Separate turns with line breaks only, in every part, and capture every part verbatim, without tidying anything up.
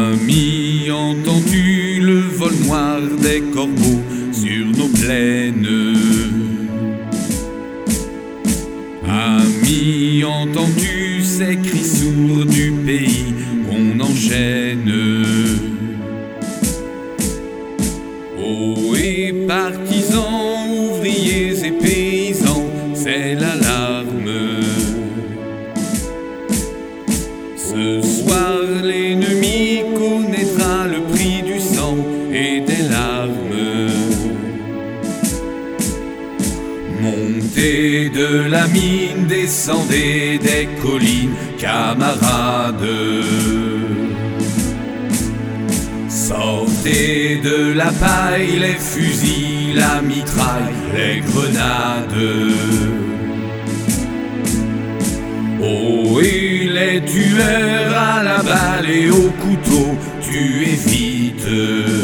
Ami, entends-tu le vol noir des corbeaux sur nos plaines? Ami, entends-tu ces cris sourds du pays qu'on enchaîne? Oh, et partisans, ouvriers et paysans, c'est l'alarme. Ce soir, l'ennemi connaîtra le prix du sang et des larmes. Montez de la mine, descendez des collines, camarades. Sortez de la paille, les fusils, la mitraille, les grenades. Oh, et les tueurs à la balle et au couteau, tuez vite.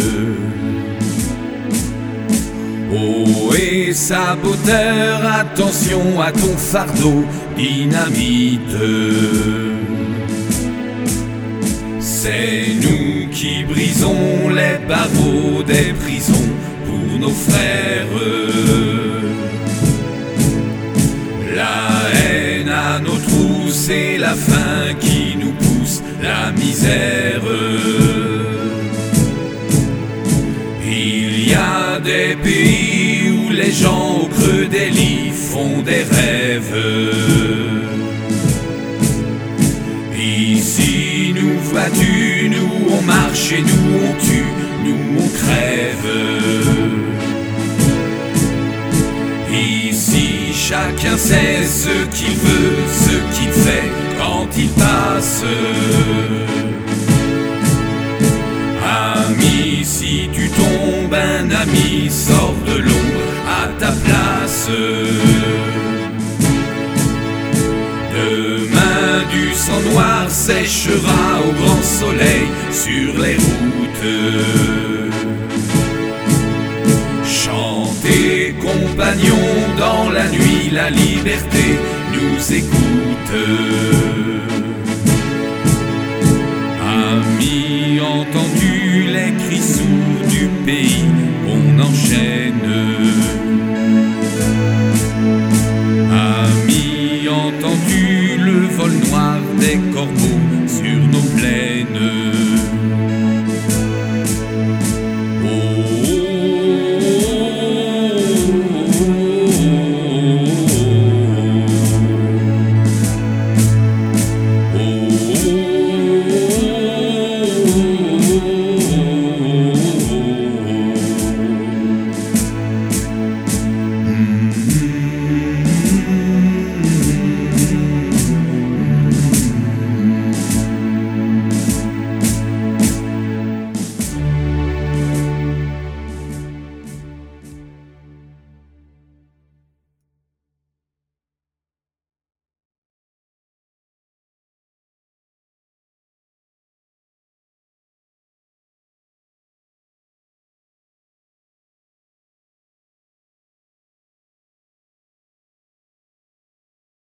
Oh, et saboteur, attention à ton fardeau, dynamite. C'est nous qui brisons les barreaux des prisons pour nos frères. La haine à nos trousses, c'est la faim qui nous pousse, la misère. Il y a des pays où les gens au creux des lits font des rêves. Ici, nous vois-tu, nous on marche et nous on tue, nous on crève. Ici, chacun sait ce qu'il veut, ce qu'il fait quand il passe. Ami, si tu tombes, un ami sort de l'ombre à ta place. Demain, du sang noir séchera au grand soleil sur les routes. Chantez, compagnons, dans la nuit, la liberté nous écoute. Amis, entends-tu les cris sourds du pays qu'on enchaîne?